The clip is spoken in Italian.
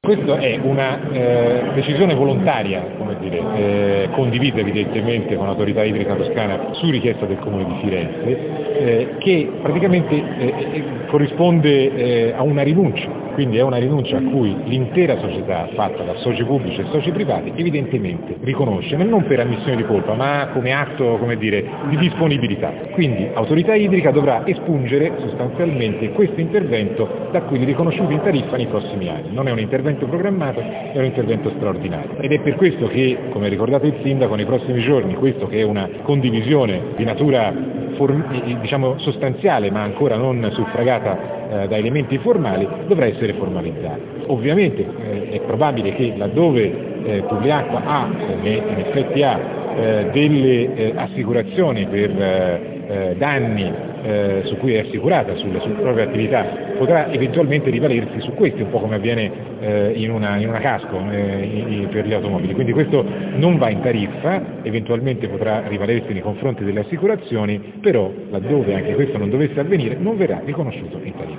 Questa è una decisione volontaria, condivisa evidentemente con l'autorità idrica toscana su richiesta del Comune di Firenze, che praticamente corrisponde a una rinuncia, quindi è una rinuncia a cui l'intera società, fatta da soci pubblici e soci privati, evidentemente riconosce, ma non per ammissione di colpa, ma come atto di disponibilità. Quindi l'autorità idrica dovrà espungere sostanzialmente questo intervento da cui è riconosciuto in tariffa nei prossimi anni. Non è un intervento programmato, è un intervento straordinario. Ed è per questo che, come ha ricordato il Sindaco, nei prossimi giorni, questo che è una condivisione di natura sostanziale, ma ancora non suffragata da elementi formali, dovrà essere formalizzato. Ovviamente è probabile che laddove Publiacqua ha, come in effetti ha, delle assicurazioni per danni su cui è assicurata sulle proprie attività, potrà eventualmente rivalersi su questi, un po' come avviene in una casco per le automobili. Quindi questo non va in tariffa, eventualmente potrà rivalersi nei confronti delle assicurazioni, però laddove anche questo non dovesse avvenire non verrà riconosciuto in tariffa.